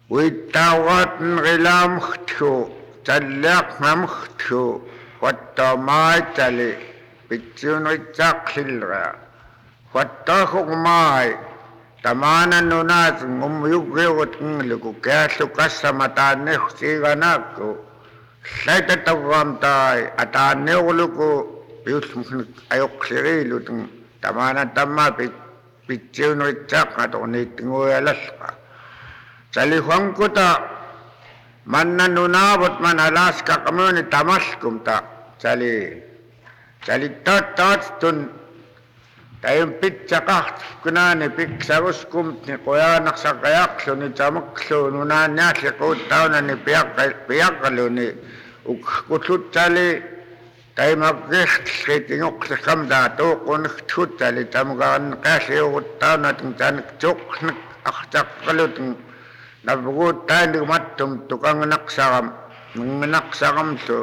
uittaugaten rilaamgtgu talliaqnamgtgu quattamaatali pitsiunritsaaqlilra quattaaqugmaai tamaanannunaat ngumyugriugut ngluku kiallu kassamataanniqsiiganaakku llaitatavvaamtaai ataanniuqluku piullmuknik ayoqliriilut tamaanatammaa pitsiunritsaaqngatuqniittinguyalalqa Salihuangkuta mannanunavut man Alaska kamuni tamalkumta salitattatun tayong pitsaqart kunani piksaruskumtni qoyanaqsaqayaqluni tamaklu nunanialliquuttaunani piaqaluni ukkutlutali taymaggiqtlqitinguqliqamta tuuquniqtuttali tamgaanqaaliuguttaunatun taniktuqnik aqtaqqalutun nabguuttaanimattum tukangnaqsaramlu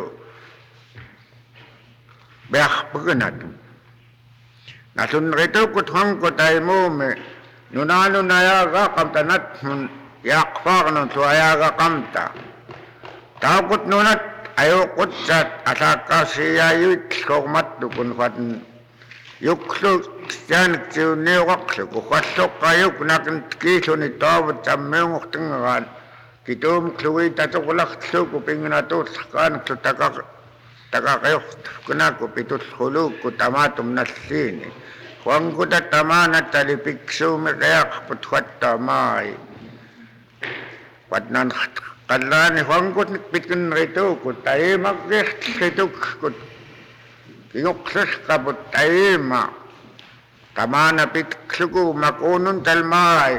biaqpaganatum nasunritukut hangkutaimuumi nunanunayaaqaqamta natmun yaaqfaaqnun tuayaaqaqamta taaqut nunat ayuqutsat asaqqasiyaayuitllqormattukun fatn yuklu kianiktiunniuqaqluku qalluqqayuk nakinkiilluni taavut tammiunguqtingagaan kituumkluitatuqlaqtluku pinginatuullaqaaniklu taqaqayuqtukunaku pitullquluukku tamaatum nalliini huankuta tamaanatali piksuumi qiaqput huattamaai watnan qallaani huankutnik pitkinrituukut taimaqqiqtlitukkut Kinuqsisqaput taima tamaana pitkluku makunun talmaai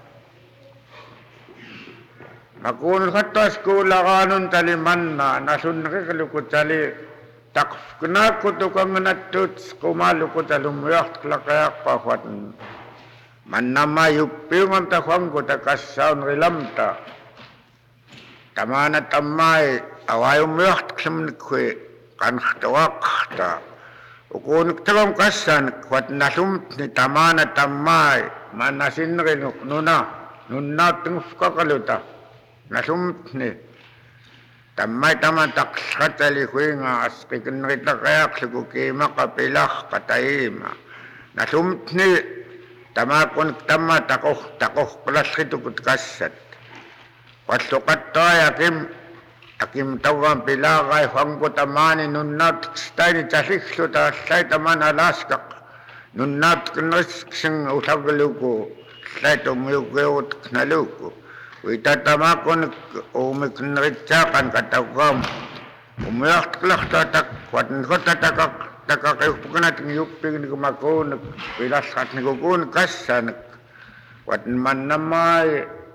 makunun hattaskuulaqaanun tali manna nasunriqluku tali taqfknaakku tukangnattuut qumaluku talumuyaqtlaqiaqpahuat mannama yuppiungamta huankuta kassaunrilamta tamaana tammaai awaayumuyaqtqlimnikhui qanqtawaqta ukuniktavam kassan quatnallumtni tamaana tammaai manasinriluq nunnaattingufqaqaluta nallumtni tammai tamataqllqatali huinga asqikinritaqayaqluku kiimaqa pilaqqa taima nallumtni tamaqunik tamma taquqqlallqitukut kassat walluqattaaya akim tawam pilaqay huangkutamani nunnatqstaini talliqluta llaitaman Alaskaq nunnatqnrisqsing ulaqluku llaitumuyuqiutknaluku uitatamaqunik umiknritsaaqan katawam umuyaqtqlaqtatak watnqota taqaqiuqpuqnatin yuppignikmakuunik pilasqatnikukuunik kassanik watnmannamaai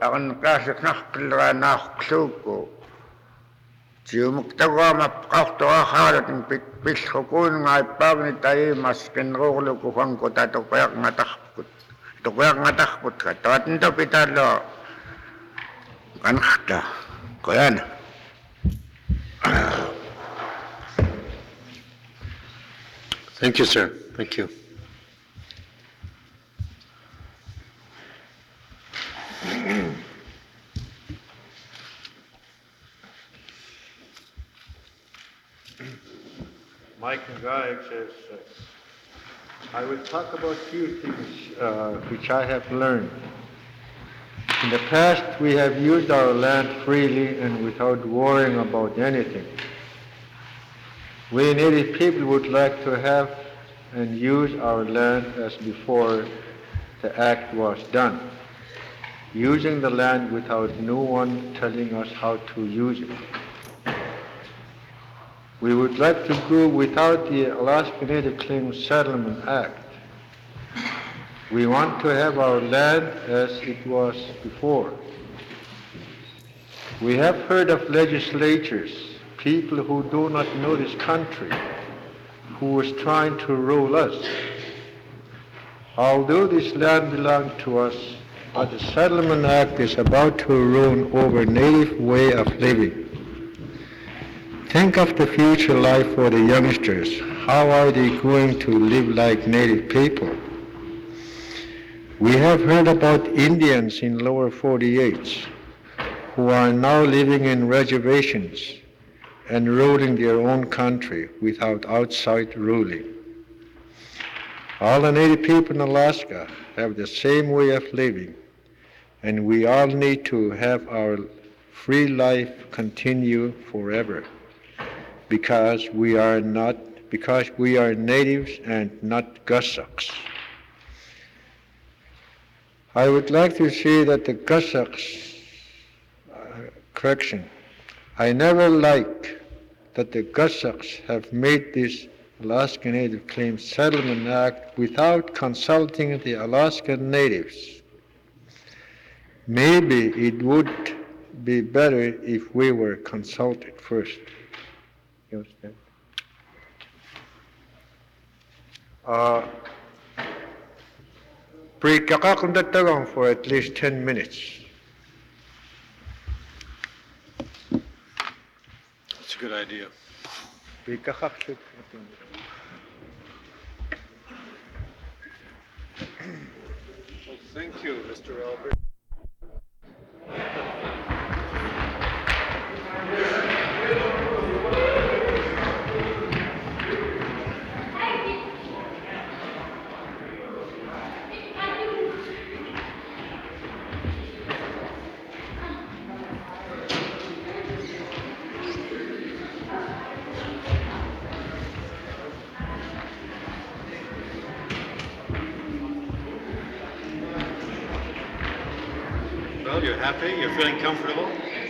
aqanqaasiqnaqqilraanaaqluku Tiumuktaguama qaqtuaqaalatin pillqukuun ngaippaagni taimas kinruqluku huankuta tuquyaqngataqput tawatinto pitalo kanqta qoyana Thank you, sir. Thank you. Mike Ngaik says, I will talk about few things which I have learned. In the past, we have used our land freely and without worrying about anything. We native people would like to have and use our land as before the act was done, using the land without no one telling us how to use it. We would like to go without the Alaska Native Claims Settlement Act. We want to have our land as it was before. We have heard of legislatures, people who do not know this country, who was trying to rule us. Although this land belongs to us, but the Settlement Act is about to ruin our native way of living. Think of the future life for the youngsters. How are they going to live like native people? We have heard about Indians in lower 48. who are now living in reservations and ruling their own country without outside ruling. All the Native people in Alaska have the same way of living, and we all need to have our free life continue forever because we are natives and not Cossacks. I would like to say that the Cossacks, I never like that the Cossacks have made this Alaska Native Claims Settlement Act without consulting the Alaskan natives. Maybe it would be better if we were consulted first. You understand? Pre-kakakundatagang for at least 10 minutes. That's a good idea. Pre-kakakundatagang. Well, thank you, Mr. Albert. Well, you're happy? You're feeling comfortable?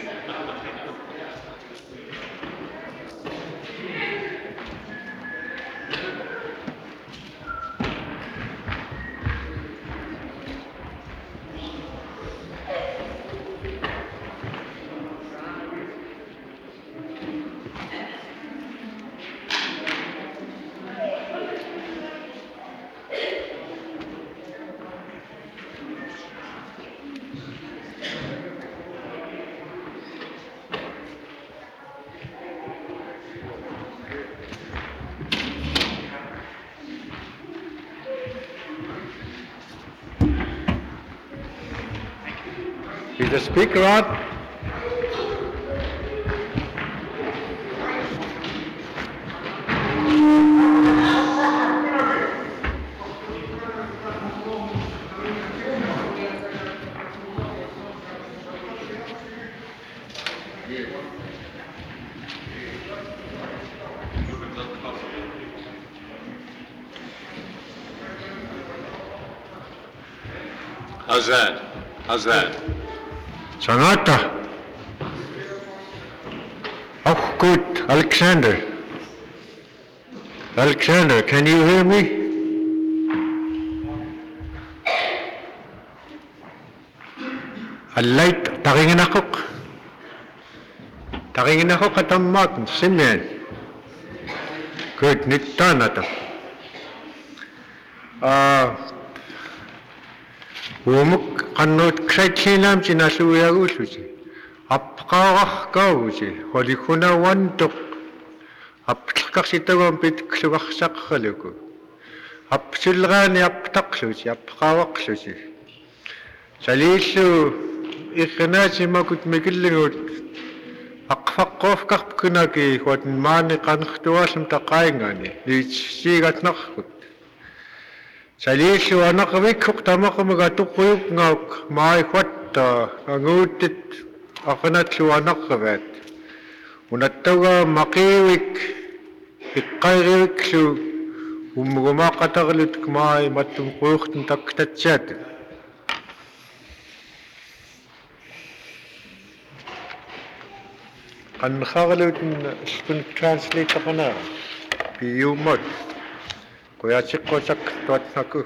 Is the speaker on? How's that? How's that? Sanata. Oh, good. Alexander. Alexander, can you hear me? Allight, takingin ako. Takingin ako katamat, simen. Good, nitan ata. Umuk kanot kretchinam chinasuyagususi. Apqaqaqausi, holikuna wantuk. Aptakaksitagan pit ksugaksakkhaluku. Apsilgani aptaksusi, apqaqaqsusi. Salisu ikhnasi makut mikillingut. Aqfaqqofkaqkunaki huat maani qankhtuasum taqaingani. Litsigatnaqkut. Salisu anaqvikuk tamaqamaga tuquyuk ngauk maai huatta angutit aqanatlu anaqavat. Unattaga maqiwik iqqairiviklu umgumaqataqlut maai mattum quyuqtun taktatsat. Qanqaqlut spun translate qana biyumot. Koyachiqosak tuatnaku.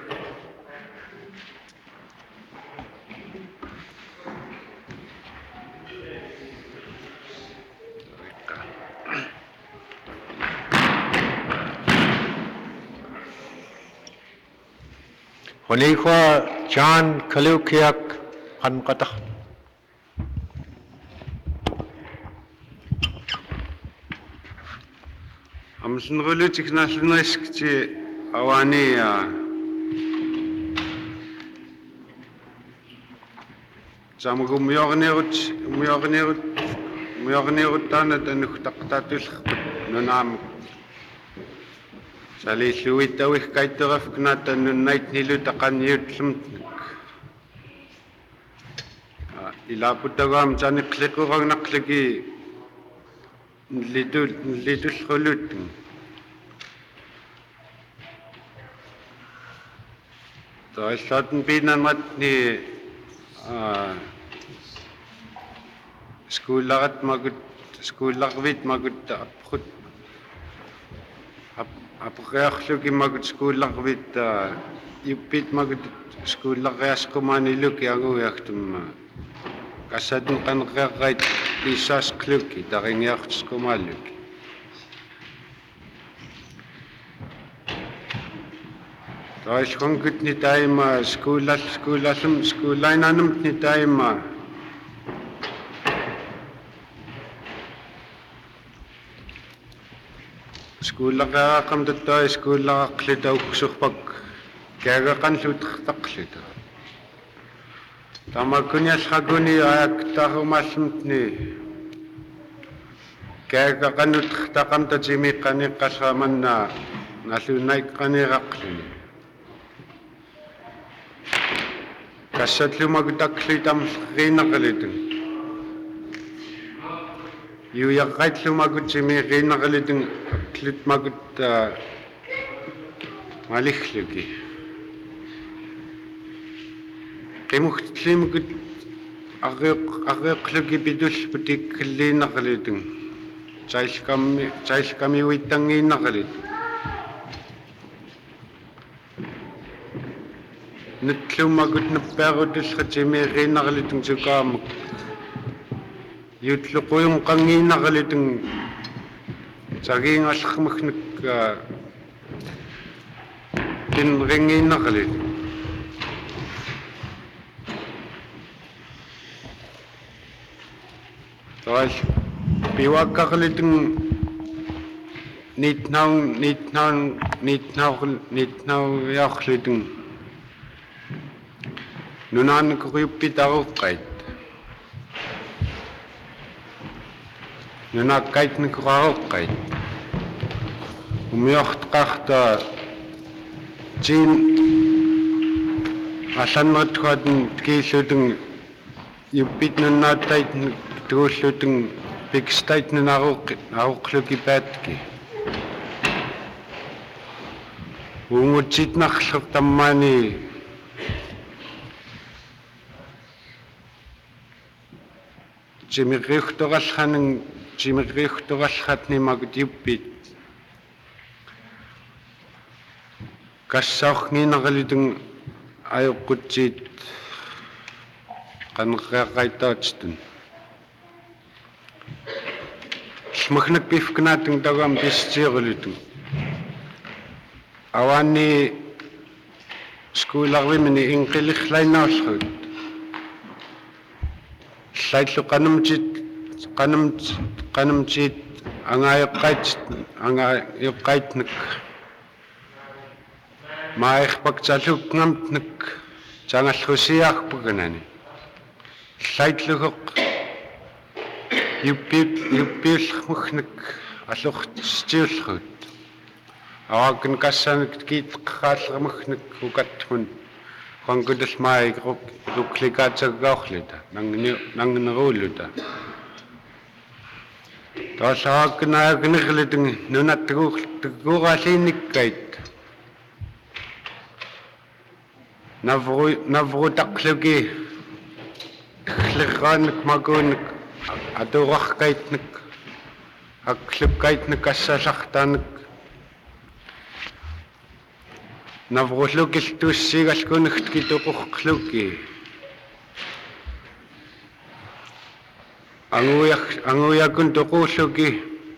Honikwa John Kalukiak Qanqataq. Amsungulitik nationalistki awani Muyorniruttaana tanuhtaqtaatullerput nunaamuk salilluittauikkaitterafknaata nunnait taqanniutlumtnak ilaaputagaam taniqliquragnaqqliki nlitullrulut Toislauten piinanratni skuullarvit magut apprut aprearluki magut skuullarvit yuppit magut skuullarriasqumaaniluki aguiartumma kassatun qaneqearrait piissaasqluki taringiartisqumaalluk Toislrunkut ni taima skuulainanumt ni taima skuullaraqam tattoi skuullaraqluta uksurpak kiagaqanluutertaqluta tamakuniallraquni aaktaarumaalluntni kiagaqanutertaqam tatimiqqaniqqallraamanna nalluunaiqqaniiraqluni kassatlumagutakluitam riinaqalitun Yujarraitlumagutimi riinaqalitun klutmagut malihluki qimuhtlimukut arreeqluki pitullputik kalliinaqalitun tsailkami uittangiinaqalitun Nutlumagut nappearutullatimi riinaqalitun sukaamuk yutluquyum qangiinaqalitun sagiingallermagnak tinringiinaqalitun Tois piwaqqaqalitun niitnauyaarlutun Nunaannikuriuppitaruqqait Nunaakkaitnikuraruqqait Umiortqarta tiin allannertuatun kiillutun yuppit nunnaattait tuullutun pikstait nunaruqqluki paatki Uungutsitnarler tammaani Timirriuhtorallatni magut yuppit kassaorniinaqalitun ajoqqutsit qaneqeaqaitaatstun smagnak pifknaatun tagaam pissiirulutun awaanni skuularvimini inqilirlainaullerut Slaitlu qanamtit angaayoqqaitnak maairpaktalukngamtnak tangallrusiaarpakanani Slaitlugoq yuppiullermagnak allortistiullerut awaakan kassanak kiitqaallермагnak ukatmun Qankutalmaai ruklikaatsaggaaorluta nangineruulluta Taassaaqnaagnirlutun nunattaguuraaliinnikkait navrutaqluki lerraannak makuunnak atuurarkaitnak akklukkaitnak assaalartaanak Navrulukil tussiigalkunnertki tuqurqluki anguiakun tuqulluki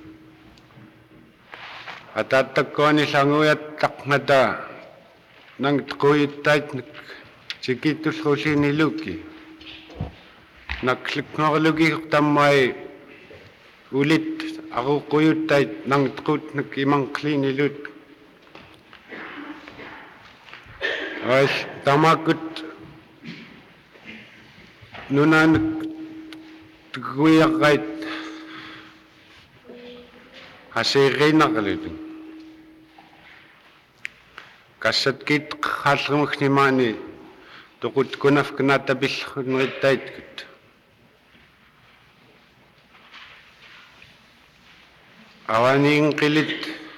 ataattakkuanil anguiattaqnata nangtquyittaitnak sikittullruliiniluki naklukngorluki tammai ulit aruquyuttait nangtquutnak imanqliinilut Tamakut nunan tuguiaqait aserinaqalutin kassat kit qallumaknimani tuqut kunafknatapillunerittaitkut awaniin qilit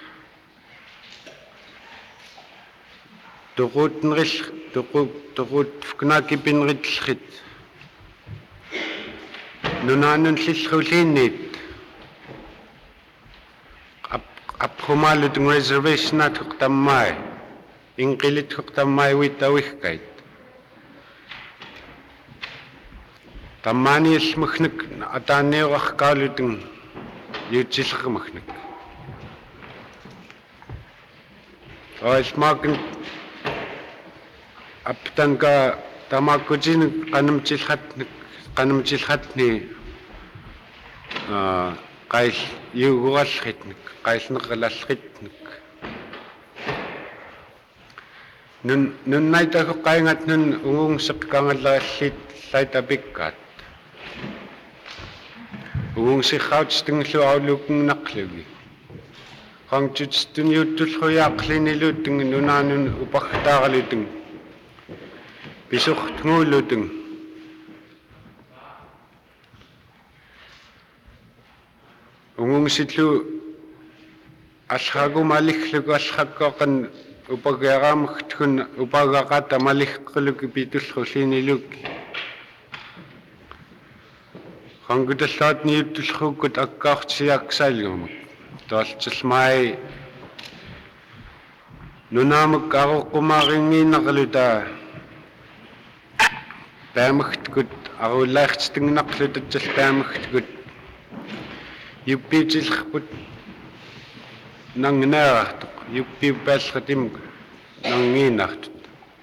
tuqut fknakipinritllrit nunanun llillrulinnit aphumalutun reservationat huqtammai inqilit huqtammai witawihkait tammani ilmagnak ataaniuarkaalutun yuutsillermagnak oismaken aptanka tamakutin qanamtilhatni qail yuugurallritnik qailneqalalritnik nun naitaku qaingat nun ungungseqqangallerallit laitapikkaat ungungsiqautstinglu aulukungnaqlugi qangtutstun yuuttulluyaaqliniluuttung nunaanun upagtaarlutung pisurtnguulutung ungungsillu allragumaliklugu allraqqoqan upagaaraamagtukun upagaqata maliqquluki pitullrulinilukki qangutallaatni yuttulluukkut akkaartsiaksaallumak toaltsalmai nunaamak aruqqumaaringiinaqaluta paamagtkut arullaartitingnaqlutatsal paamagtkut yuppiitillerput nangnaaartuq yuppiuppaallratimuk nangiinartut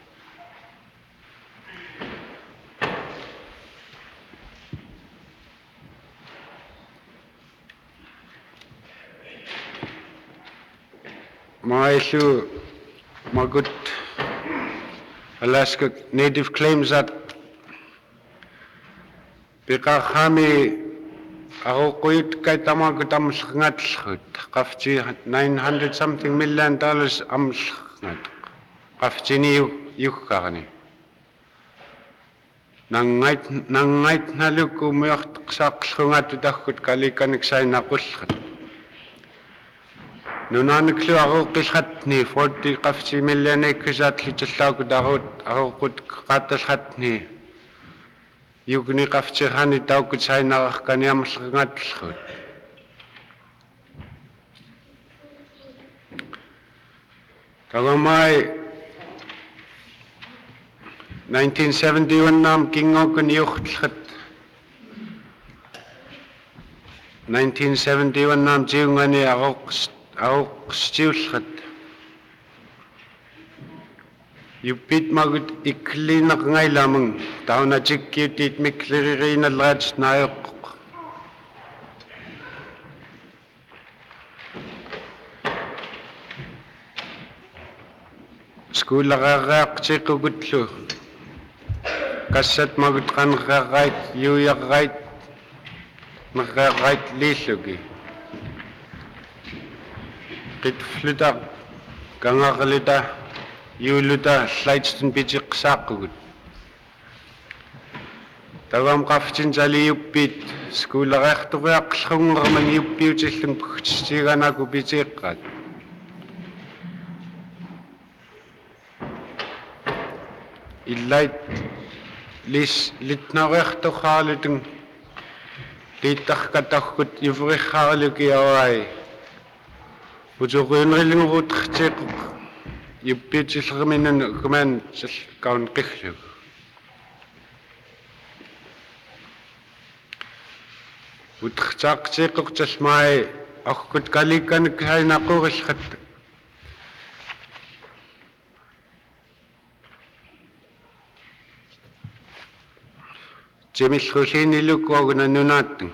maillu magut Alaska Native Claims Act piqarrami aruquyut kaitamagut amllerngaatllerut qafti $900 something million amllerngaat qaftini yukkarni nangait nalukku muartqsaaqllerungaattu taggut kalikkaniksainaqullerat nunaaniklu aruqillratni 40 qafti million ikkusaatllitallaakut aruqut qaatallratni yukni qaftirrani taukkut sainararkani amllerngaatllerut tagamai 1971 naam kingookun yuqtllrat 1971 naam tiungani aruqstiullrat yuppit magut ikliinerngailamung taunatikkiutiit mikliririinalraat naayoqqoq skuularaaqtiqugutlu kassat magut qanrarrait yuuyarrait merrarrait liillugi qitfluta kangarluta yuuluta llaitstun pitiqqsaaqqugut tagam qaftin saliyuppiit skuulariartoriaqlerungerman yuppiutillun pugtistiiganaku pitiiqqaat illait litnariartorraalutun liittarkataggut yuverirraaluki awai uturuunrillinguruutertiiqoq yuppiutillerminun kumaan kaun qillug utertaaqtiiqoq talmai akkut kalikkaniksainaqurillrat Jemillulliinilukkuaguna nunaattung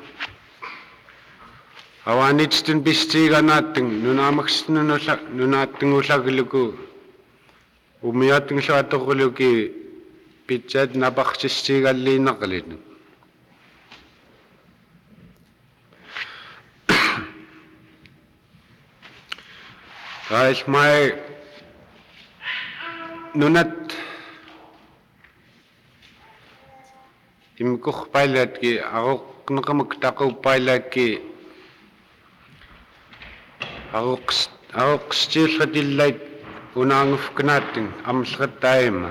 awaanitstun pistiiganaattung nunaattungullagluku umiaattungullatorruluki pitjat napaqsissigalliinaqalinu. Mai nunat imkuqpailatki aruqnaqamak taqupailatki aruqstiillatillaik unaangufkanaatting amsqattaima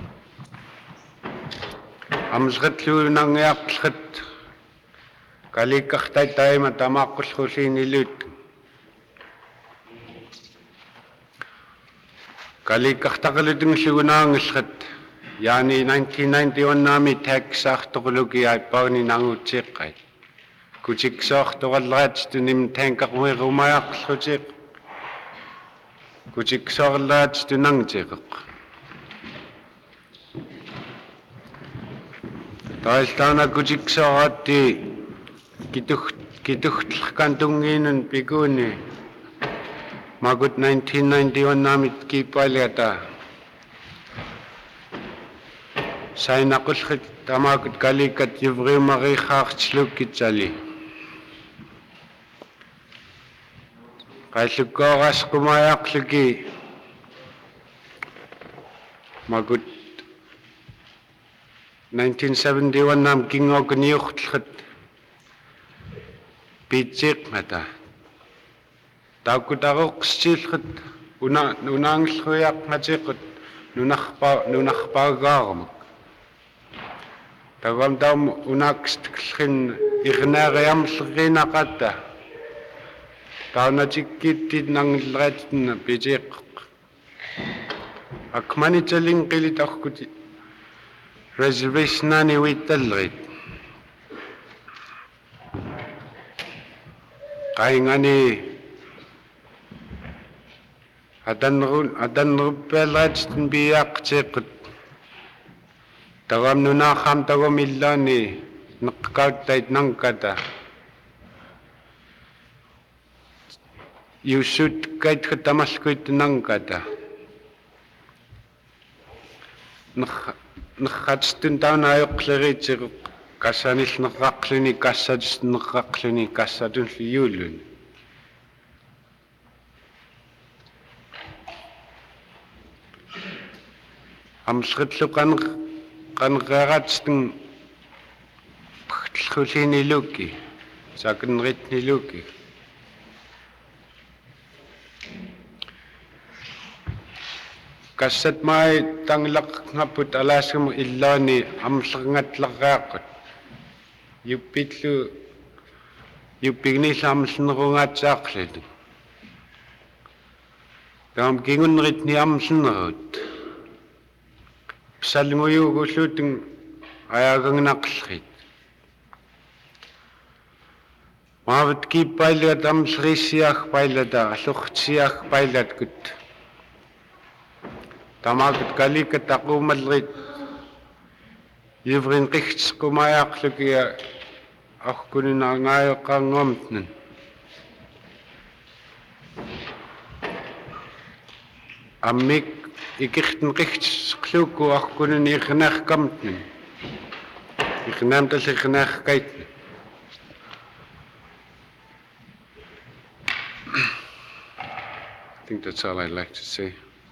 amsqatluunangiaqlqat kalikkartaitaima tamaqqulluliiniluut kalikkartaqalutingllugunaangallrat yaani 1991 naami taaksaartoquluki aippauni nanguutiiqqait kutiksoortoqallaratitunim taankaqumirumaaqlutiiq kutiksoorlaatitunangtiiqeq tailtaana kutiksoorati kituhtlkan tungiinun pikuuni magut 1991 naamit kiippaaliata sainaqullit tamaakut kalikat yuvriumariixaartilukkitsali qaillukkoorasqumayaaqluki magut 1971 naam kingookuniurtllut piitsiiqmata taakutaruqstiilllut unaanglluiaqmatiiqut nunarpaagaarumak tagam taum unaakstiklin irnaariamlerinaqatta taunatikkittit nangilleraatitna piitiiqqeq akmanitaling qilitarkuti reservationani uittallerit qaingani atanneruppialeraatitin piiaaqtiiqqut tagam nunaarraam tagumillaani neqqauttait nangkata yussut kaitkat tamalkuit nangkata nerratstun taunaajoqleriitiruq kassanilnerraqluni kassatusnerraqluni kassatunllu yuulun amsqitlu qaneqaratstun pagtlluliiniluki sakenritniluki kassat mai tanglaqngaput alaasgam illaani amlerngatlarraaqut yuppigniillamlnerungaatsaaqlulu taam kingunneritni amlnerut psallnguyuugulluutun ajaagangnaqllerit maavat kiippailiat amleriissiaagpailata allurtsiaagpailatkut tamaakut kalikat taquumallerit yuvrin qigtsqumajaaqlukia arkuninaangaajoqqaanguamtnan ammik ikirten qigtsqluukku arkunin irnaarkamtnan irnaamtallernaarkaitnan I think that's all I'd like to say.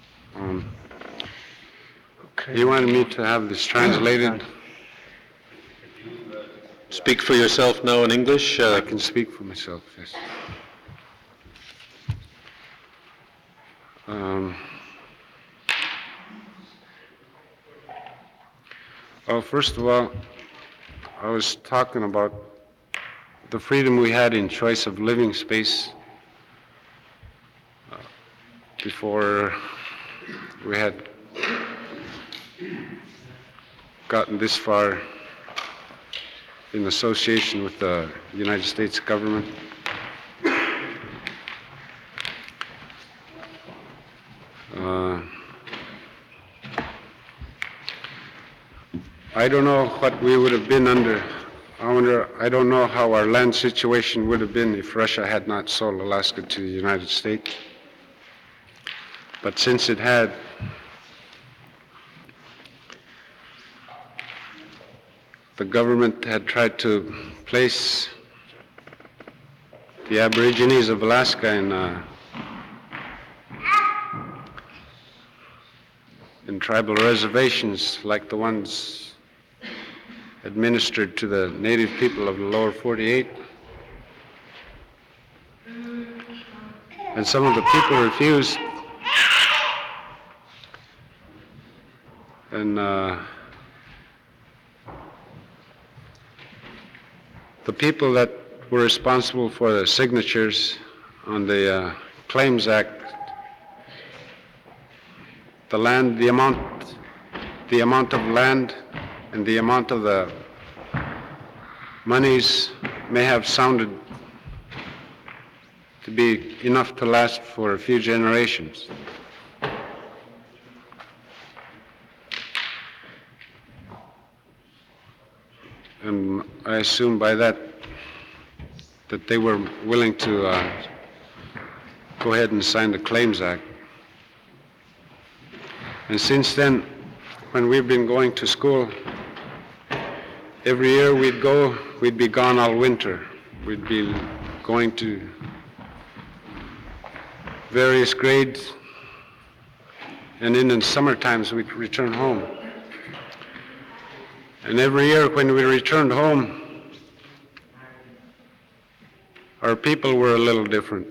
You wanted me to have this translated? Speak for yourself now in English. I can speak for myself, yes. First of all, I was talking about the freedom we had in choice of living space before we had gotten this far in association with the United States government. I don't know what we would have been under. I don't know how our land situation would have been if Russia had not sold Alaska to the United States. But since it had, the government had tried to place the Aborigines of Alaska in tribal reservations like the ones administered to the native people of the lower 48. And some of the people refused. And the people that were responsible for the signatures on the Claims Act, the land, the amount of land and the amount of the monies may have sounded to be enough to last for a few generations. And I assume by that they were willing to go ahead and sign the Claims Act. And since then, when we've been going to school, every year we'd be gone all winter. We'd be going to various grades, and in the summer times we'd return home. And every year when we returned home, our people were a little different.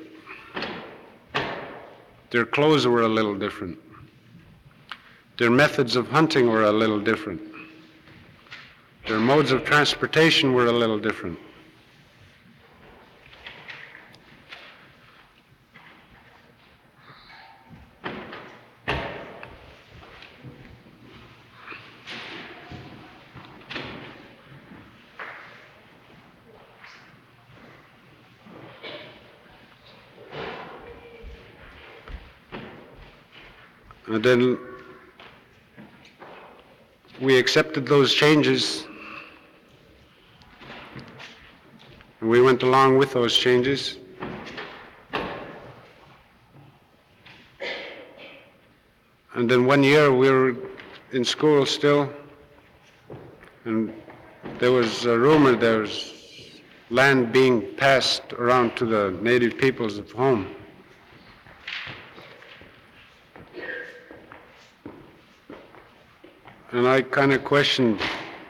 Their clothes were a little different. Their methods of hunting were a little different. Their modes of transportation were a little different. And then we accepted those changes, and we went along with those changes. And then one year we were in school still, and there was a rumor there was land being passed around to the native peoples of home. And I kind of questioned,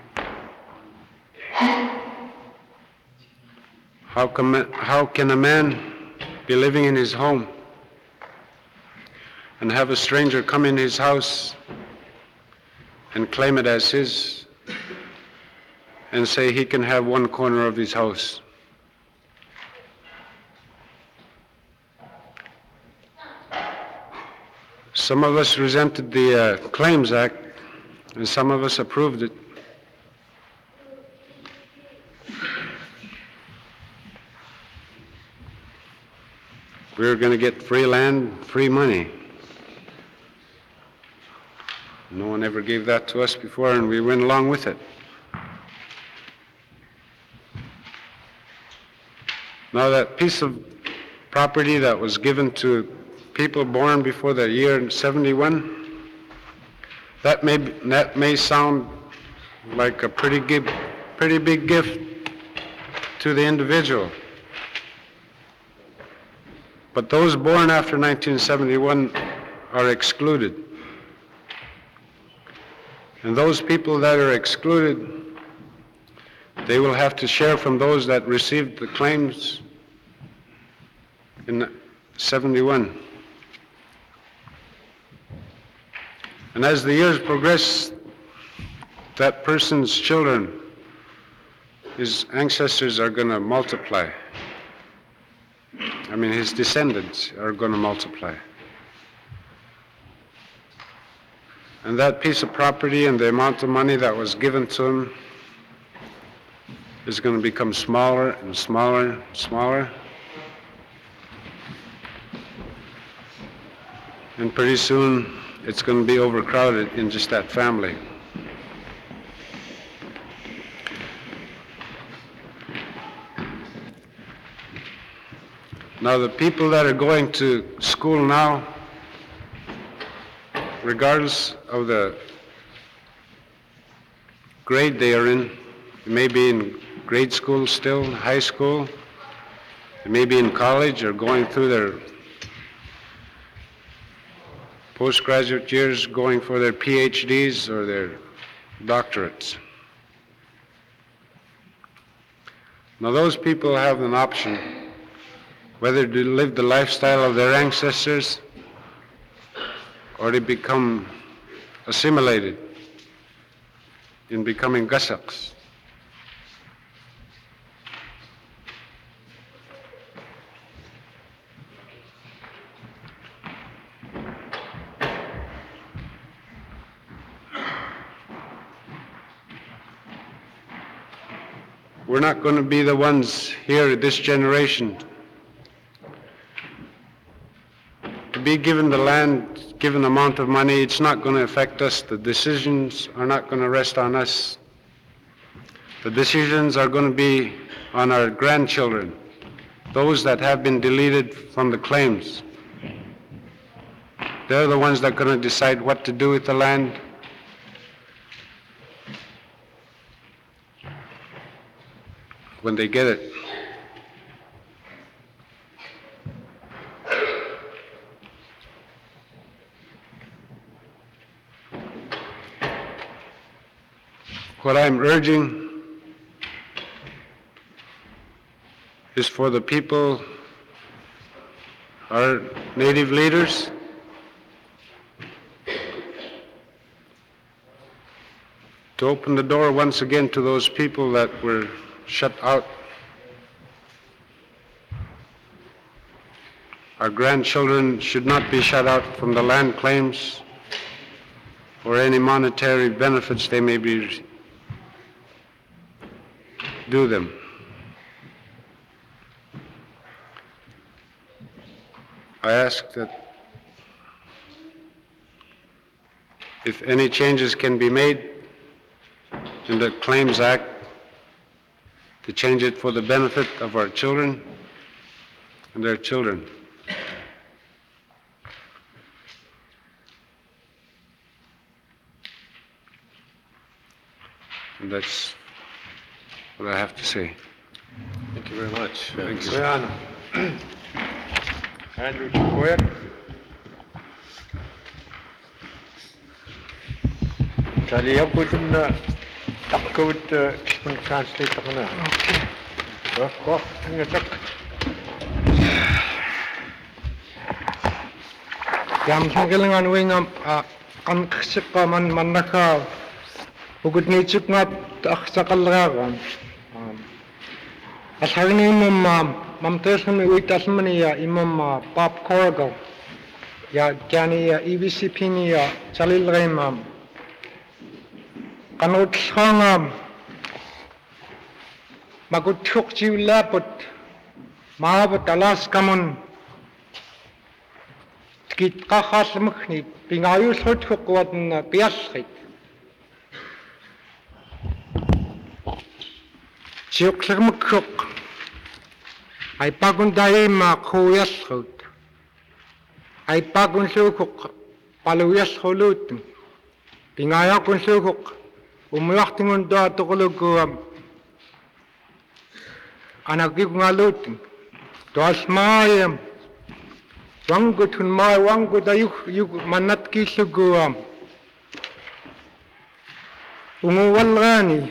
how can a man be living in his home and have a stranger come in his house and claim it as his and say he can have one corner of his house? Some of us resented the Claims Act, and some of us approved it. We were going to get free land, free money. No one ever gave that to us before, and we went along with it. Now that piece of property that was given to people born before the year 71, that may sound like a pretty big gift to the individual. But those born after 1971 are excluded. And those people that are excluded, they will have to share from those that received the claims in 71. And as the years progress, that person's children, his ancestors are going to multiply. I mean, his descendants are going to multiply. And that piece of property and the amount of money that was given to him is going to become smaller and smaller and smaller. And pretty soon, it's going to be overcrowded in just that family. Now, the people that are going to school now, regardless of the grade they are in, They may be in grade school still, high school. They may be in college or going through their postgraduate years, going for their PhDs or their doctorates. Now those people have an option whether to live the lifestyle of their ancestors or to become assimilated in becoming Gasaks. We're not going to be the ones here, this generation, to be given the land, given amount of money. It's not going to affect us. The decisions are not going to rest on us. The decisions are going to be on our grandchildren, those that have been deleted from the claims. They're the ones that are going to decide what to do with the land. When they get it. What I'm urging is for the people, our native leaders, to open the door once again to those people that were shut out. Our grandchildren should not be shut out from the land claims or any monetary benefits they may be due them. I ask that if any changes can be made in the Claims Act, to change it for the benefit of our children and their children. And that's what I have to say. Thank you very much. Thank you. Koyana. Andrew Chikwet. Charlie, I'm putting code translate ako na. Ko, ngatak. Jam sangkilangan wing kan ksika man naka ugod ni chuk nga sakalaga. Asagni imam mamtes kami uitas mani imam pap korgo. Ya kani EBCP ni chalil imam. Kanut sangam magutuk jiwlapot maabot alas kamon kit kakas mukni pingayus hotuk wat na piasrit siuk mukuk ay pagun dai ma kuyas hot ay pagun sukuk paluyas holut pingaya kun sukuk umwachtingun da tukulog anakik ngalut dos mayam wangutun may wangut ayuk manat kisugu umuwal gani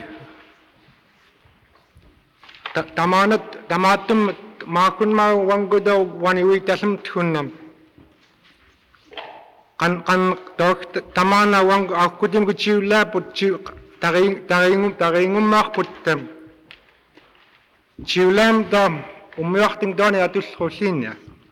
tamatum makun ma wangudaw waniwitasam tunam kan tamana wang akutim kuchiula put taringum makputam chiulam dam umyachting dani atus hosinya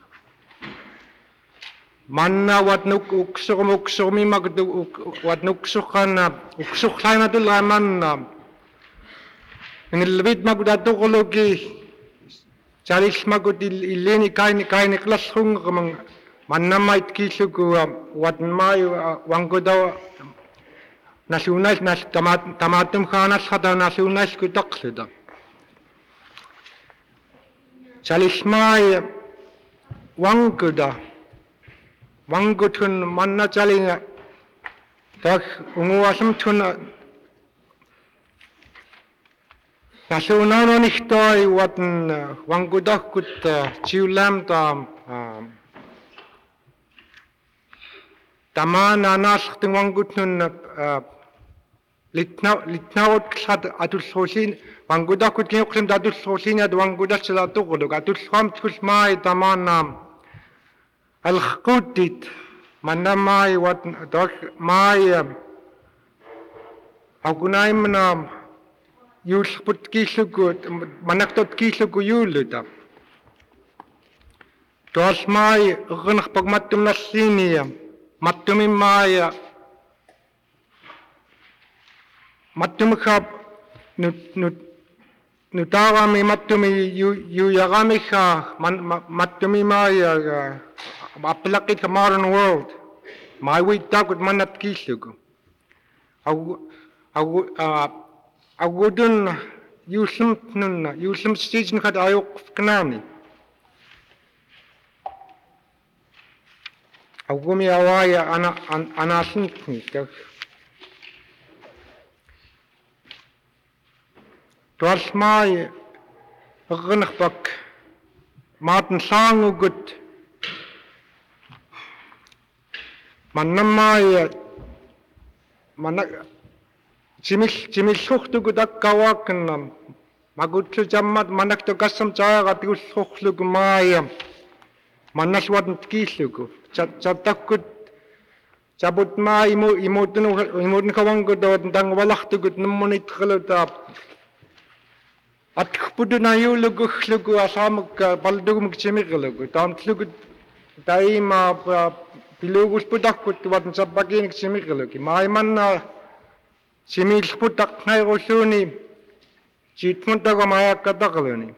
manna wat nuk uksumi magdu wat nuksukana uksukana dul manna ngilbit magdatu kologi charis magudil ileni kaini klas hung mang manna mait kisugu wat mai wangudaw nasyunas nas tamatum khanas khada nasyunas kutaksida chalismai wanguda wangutun manna chalinga tak unguasam tuna Nasunanonihtoi watan wangudakut chiulam tam tamana naskhting wangutnun litnaut klat atulsosin wangudakut kioklim atulsosin at wangudatsala tukuluk atulsam tkusmai tamana alkhkutit manamai wat dok mai agunaimna Yulput kislugut, manaktot kislugu yuluta. Tuas mai runach pag matum na sinia, matumi maya, matum kap nutawami matumi yuyagami ka matumi maya apalakit ka modern world. Mai wait takut manat kislugu. Agudun yusum station kat ayok knani. Agumi awaya anasnikni. Tuas mai gunakpak maten sangugut. Manamaya manak Jimil suhtugu dakkawakan magutlu jammat manak to kasam cara tius suhlugu maya manas wadn kislugu chatakut cabut ma imudun kawanggu dawat dang walahtugut numunit khaluta atkpudu na yulugu khlugu asamuk baldugum kchimiglugu tamtlugu daima pilugus pudakut wadn sabagin kchimiglugu maiman Similputak na rosuni, chitmunta ko maya katakaluni.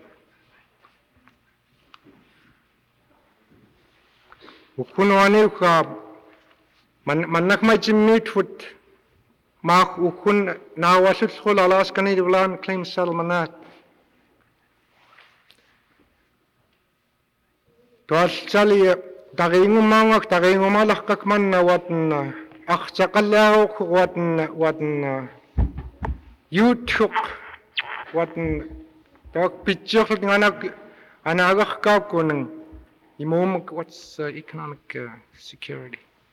Ukuno ani ka manak may chimmitfut mak ukun nawasut skol alas kani diwlan claim salmanat. Tuas chali tagingu mangak tagingu malak kakman na watna. Akchakallaw watan YouTube watan tok picture anagak ka kunang imum what's economic security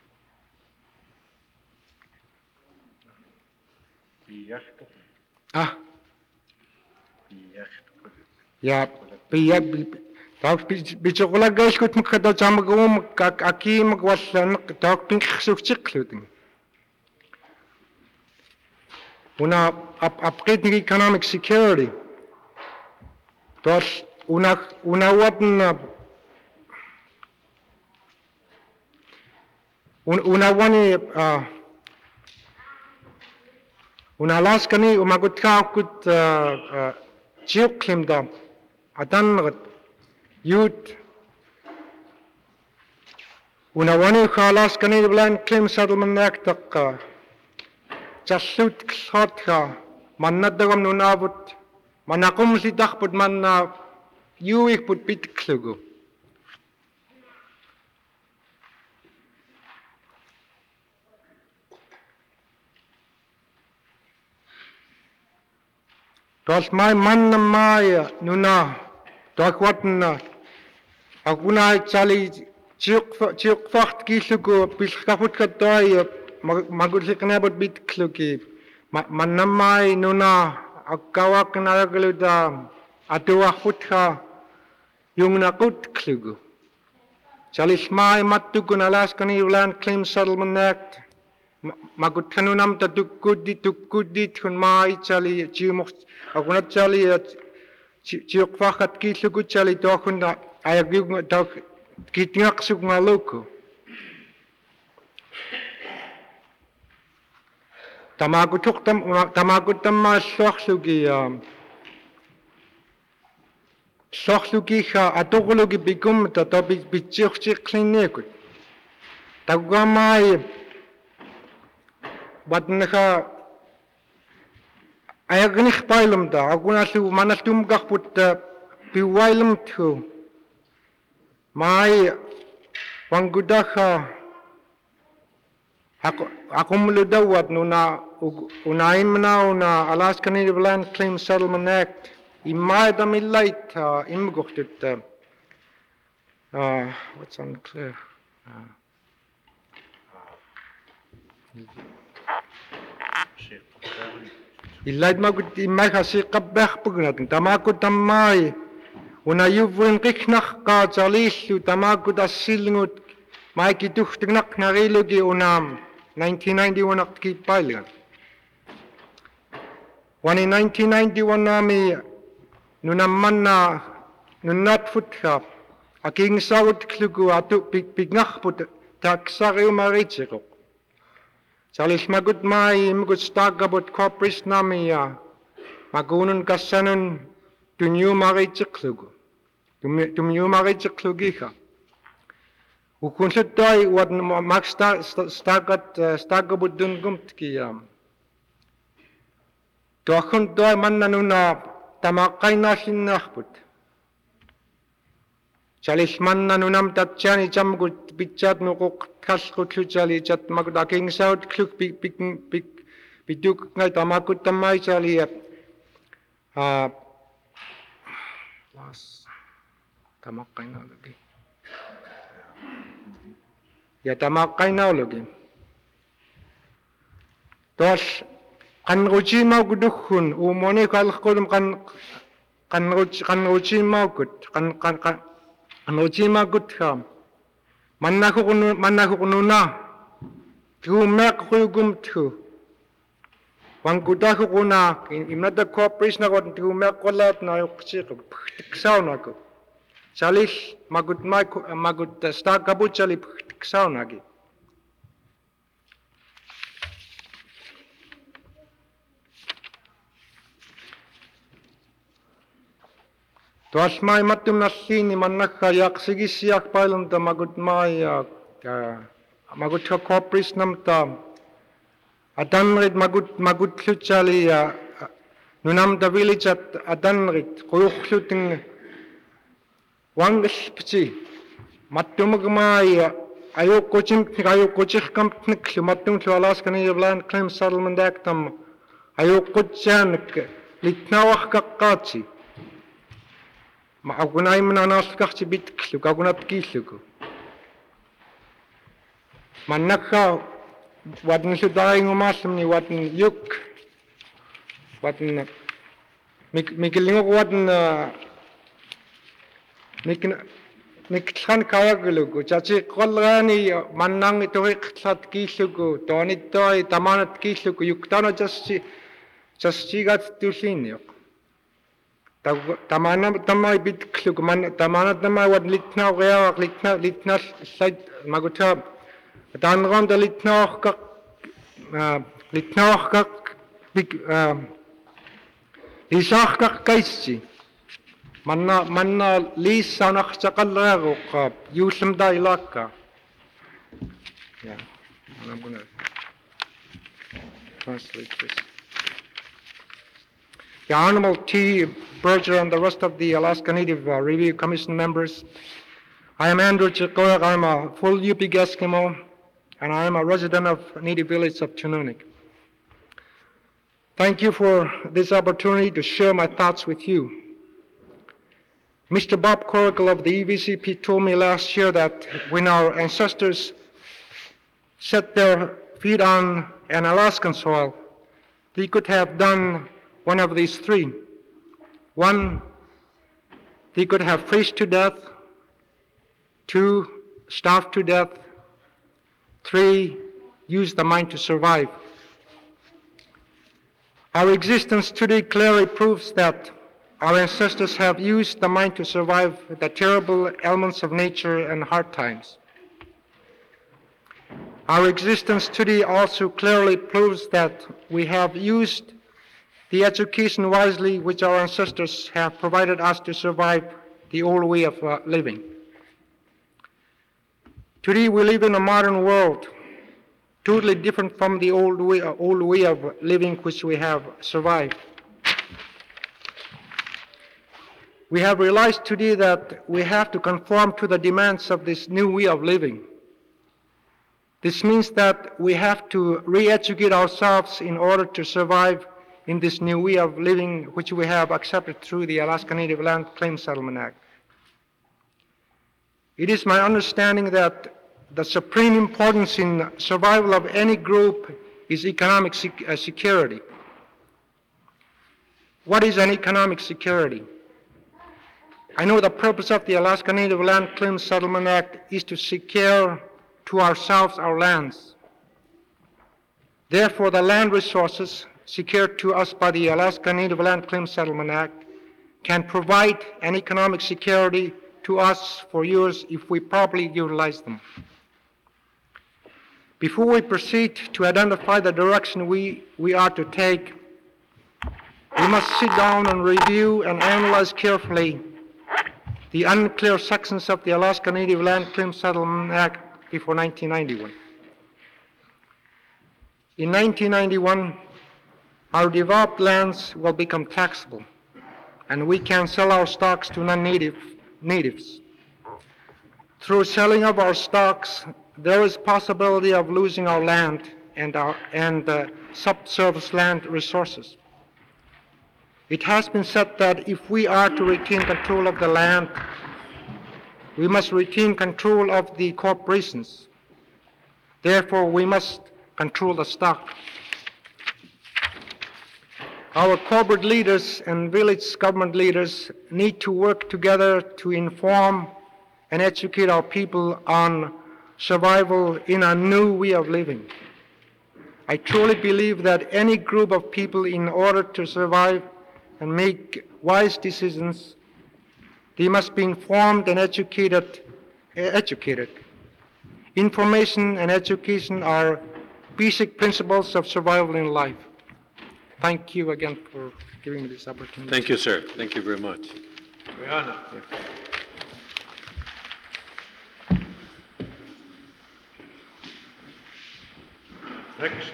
ya tok picture kula guys kut makada chamagum aki magwasan tok pink sukchikluting Una upgrading economic security. Tos una watan una wani una laskani umagut kut chiuklim da adan youth una wani khalaskani blan claim settlement act Jasut ksotha manadagam nunabut manakum sidak put manna yuik put pitklugu. Tos mai manna maya nuna takwatna aguna chali chiukfacht kislugu pilkafut katoy magulsiknabot bitkluki manamay nuna agkawak nalagaluda atuwahutha yung nakut klugu. Chalismay matukun alaskani ulan claim settlement act magutkanunam tukudit kun mai chali chimok agunat chali chiukfakat kislugu chali tokunda ayagyug tok kitngaksug maluku. Tamagutam ma soxlugi ha atogologi bigum to bichirchi klinekut. Tagamai batnaka ayagnih pailum da agunasu manastum gakput piwailum tu mai wanggudaha Aku meludawat nuna unaimna una Alaska Native Land Claim Settlement Act imaida millait imguhtut what's unclear illait magut imaiha siqabbahpugnat tamakut tammai una yuvun qiknaq qaatalillu tamakut assilngut maiki tuhtignak narilugi unam 1991 aqtkiippailgan When in 1991 nami nunammanna nunnatfutha aking sawut klugu atu pignachput taksariumaritsiqo Salis magut mai magut stagabut corpus nami magunun kassanun tunyumaritsiqlugu tumyumaritsiqlugiha ukunsutai wat max stagabut dungumtki Tohun toy manna nuna tamakkainaasinnaarput. Salis manna nunam tatjani jamgut pitjat nuquk kasqutlutsali chat magut akingsaut kluk pituk ngai tamakut tamai sali tamakkainaulogi. Ya tamakkainaulogi. Tos kan rujima guduhun umone kalqulum kan rujima gud kan rujima gudham mannahu kununa tu mek rugum tu wan gudahu kuna imnada corporation na wan tu mek kolat na yuqsiq tiksauna ko salis magut sta kabut sali tiksauna gi Tuas mai matum nasini manakha yaqsigisiak pailum ta magut mai magut corporis namta adanrit magut tlutsali nunam ta village at adanrit quyuqluting wangispti matumag mai ayok kochikam tniklu matum tu Alaska Native Land Claim Settlement Act tam ayok kochanik litnawak kaqqaatsi Maagunay mananaskakti bitklu kagunat kisluku. Manaka wadn sudaing umasmni wadn yuk wadn mikilingok wadn miklan kayagluku chachi qolrani mannang itoiqtlat kisluku tonitoi tamanat kisluku yuktano jaschigat tusinyo Tamana tamai bitklu tamana tamai wad litna rea litna side magutab tanram da litna big isach kaisi manna lisa nach chaqallero qab yusum da ilaka yeah I'm going to translate this The Honorable T. Berger and the rest of the Alaska Native Review Commission members, I am Andrew Chikoyak. I am a full Yupik Eskimo, and I am a resident of Native village of Chinoonik. Thank you for this opportunity to share my thoughts with you. Mr. Bob Coracle of the EVCP told me last year that when our ancestors set their feet on an Alaskan soil, they could have done one of these three. One, they could have freezed to death. Two, starved to death. Three, used the mind to survive. Our existence today clearly proves that our ancestors have used the mind to survive the terrible elements of nature and hard times. Our existence today also clearly proves that we have used the education wisely which our ancestors have provided us to survive the old way of living. Today we live in a modern world, totally different from the old way of living which we have survived. We have realized today that we have to conform to the demands of this new way of living. This means that we have to re-educate ourselves in order to survive in this new way of living which we have accepted through the Alaska Native Land Claim Settlement Act. It is my understanding that the supreme importance in survival of any group is economic security. What is an economic security? I know the purpose of the Alaska Native Land Claim Settlement Act is to secure to ourselves our lands. Therefore, the land resources secured to us by the Alaska Native Land Claim Settlement Act can provide an economic security to us for years if we properly utilize them. Before we proceed to identify the direction we are to take, we must sit down and review and analyze carefully the unclear sections of the Alaska Native Land Claim Settlement Act before 1991. In 1991, our developed lands will become taxable, and we can sell our stocks to non-natives. Through selling of our stocks, there is possibility of losing our land and subsurface land resources. It has been said that if we are to retain control of the land, we must retain control of the corporations. Therefore, we must control the stock. Our corporate leaders and village government leaders need to work together to inform and educate our people on survival in a new way of living. I truly believe that any group of people, in order to survive and make wise decisions, they must be informed and educated. Information and education are basic principles of survival in life. Thank you again for giving me this opportunity. Thank you, sir. Thank you very much. Rihanna. Next.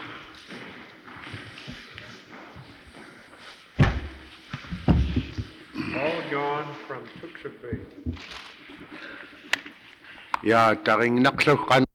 Paul John from Tuxapay. Ja, daring naklokan